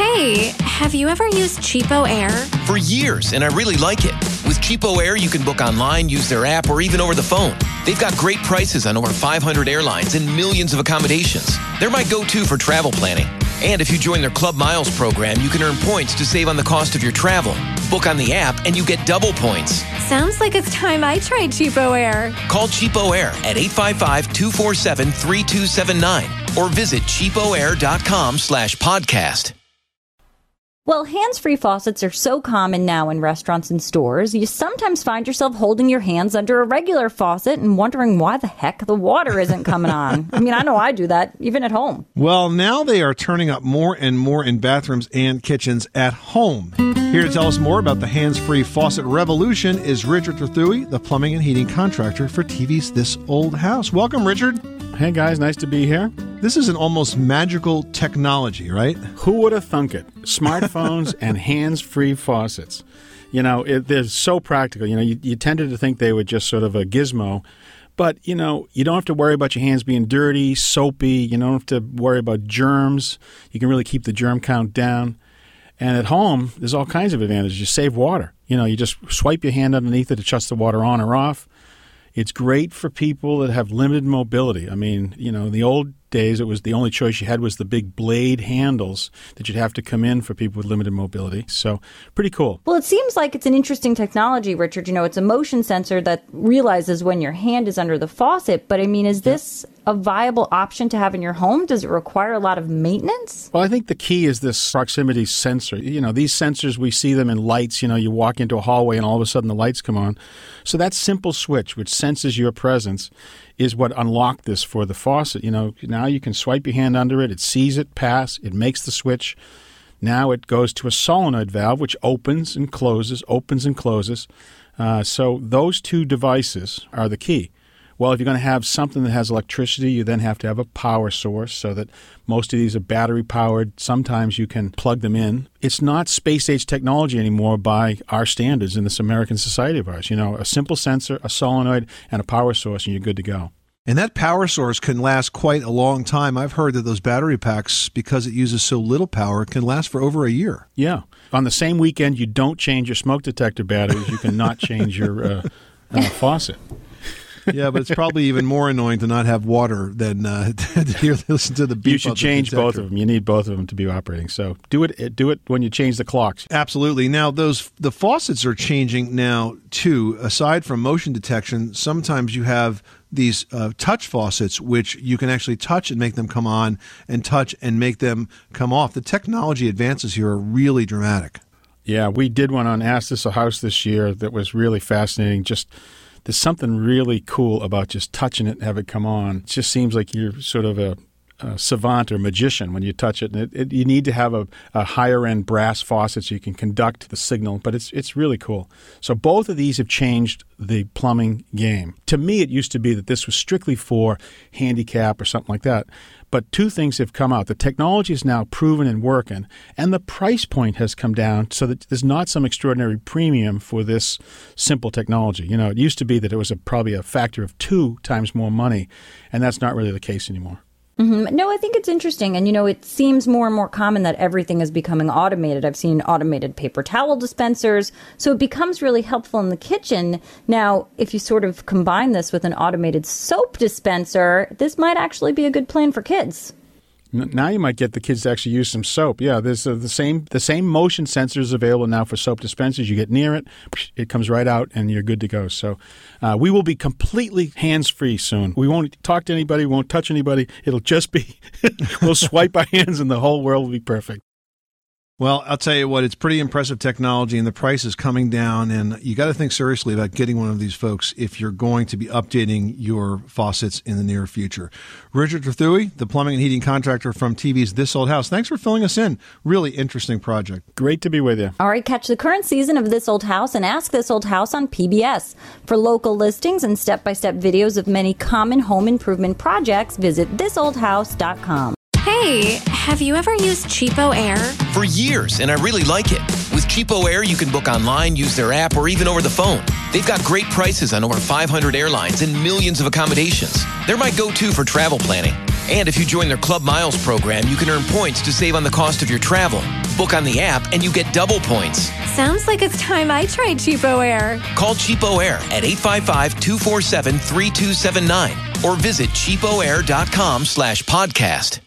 Hey, have you ever used Cheapo Air? For years, and I really like it. With Cheapo Air, you can book online, use their app, or even over the phone. They've got great prices on over 500 airlines and millions of accommodations. They're my go-to for travel planning. And if you join their Club Miles program, you can earn points to save on the cost of your travel. Book on the app, and you get double points. Sounds like it's time I tried Cheapo Air. Call Cheapo Air at 855-247-3279 or visit cheapoair.com/podcast. Well, hands-free faucets are so common now in restaurants and stores, you sometimes find yourself holding your hands under a regular faucet and wondering why the heck the water isn't coming on. I mean, I know I do that, even at home. Well, now they are turning up more and more in bathrooms and kitchens at home. Here to tell us more about the hands-free faucet revolution is Richard Trethewey, the plumbing and heating contractor for TV's This Old House. Welcome, Richard. Hey, guys. Nice to be here. This is an almost magical technology, right? Who would have thunk it? Smartphones and hands-free faucets. You know, they're so practical. You know, you tended to think they were just sort of a gizmo. But, you know, you don't have to worry about your hands being dirty, soapy. You don't have to worry about germs. You can really keep the germ count down. And at home, there's all kinds of advantages. You save water. You know, you just swipe your hand underneath it to shut the water on or off. It's great for people that have limited mobility. I mean, you know, in the old days, it was the only choice you had was the big blade handles that you'd have to come in for people with limited mobility. So pretty cool. Well, it seems like it's an interesting technology, Richard. You know, it's a motion sensor that realizes when your hand is under the faucet. But I mean, is this a viable option to have in your home? Does it require a lot of maintenance? Well, I think the key is this proximity sensor. You know, these sensors, we see them in lights. You know, you walk into a hallway and all of a sudden the lights come on. So that simple switch, which senses your presence, is what unlocked this for the faucet. You know, now you can swipe your hand under it. It sees it pass. It makes the switch. Now it goes to a solenoid valve, which opens and closes, so those two devices are the key. Well, if you're going to have something that has electricity, you then have to have a power source so that most of these are battery-powered. Sometimes you can plug them in. It's not space-age technology anymore by our standards in this American society of ours. You know, a simple sensor, a solenoid, and a power source, and you're good to go. And that power source can last quite a long time. I've heard that those battery packs, because it uses so little power, can last for over a year. Yeah. On the same weekend, you don't change your smoke detector batteries. You cannot change your faucet. Yeah, but it's probably even more annoying to not have water than to listen to the beep. You should change both of them. You need both of them to be operating. So do it when you change the clocks. Absolutely. Now, the faucets are changing now, too. Aside from motion detection, sometimes you have these touch faucets, which you can actually touch and make them come on and touch and make them come off. The technology advances here are really dramatic. Yeah, we did one on Ask This Old House this year that was really fascinating. There's something really cool about just touching it and have it come on. It just seems like you're sort of a savant or magician when you touch it. And you need to have a higher-end brass faucet so you can conduct the signal, but it's really cool. So both of these have changed the plumbing game. To me, it used to be that this was strictly for handicap or something like that. But two things have come out. The technology is now proven and working, and the price point has come down so that there's not some extraordinary premium for this simple technology. You know, it used to be that it was probably a factor of 2 times more money, and that's not really the case anymore. Mm-hmm. No, I think it's interesting. And, you know, it seems more and more common that everything is becoming automated. I've seen automated paper towel dispensers. So it becomes really helpful in the kitchen. Now, if you sort of combine this with an automated soap dispenser, this might actually be a good plan for kids. Now you might get the kids to actually use some soap. Yeah, there's the same motion sensors available now for soap dispensers. You get near it, it comes right out, and you're good to go. So we will be completely hands-free soon. We won't talk to anybody. We won't touch anybody. It'll just be we'll swipe our hands, and the whole world will be perfect. Well, I'll tell you what, it's pretty impressive technology, and the price is coming down, and you got to think seriously about getting one of these folks if you're going to be updating your faucets in the near future. Richard Trethewey, the plumbing and heating contractor from TV's This Old House. Thanks for filling us in. Really interesting project. Great to be with you. All right, catch the current season of This Old House and Ask This Old House on PBS. For local listings and step-by-step videos of many common home improvement projects, visit thisoldhouse.com. Hey, have you ever used Cheapo Air? For years, and I really like it. With Cheapo Air, you can book online, use their app, or even over the phone. They've got great prices on over 500 airlines and millions of accommodations. They're my go-to for travel planning. And if you join their Club Miles program, you can earn points to save on the cost of your travel. Book on the app and you get double points. Sounds like it's time I tried Cheapo Air. Call Cheapo Air at 855-247-3279 or visit cheapoair.com/podcast.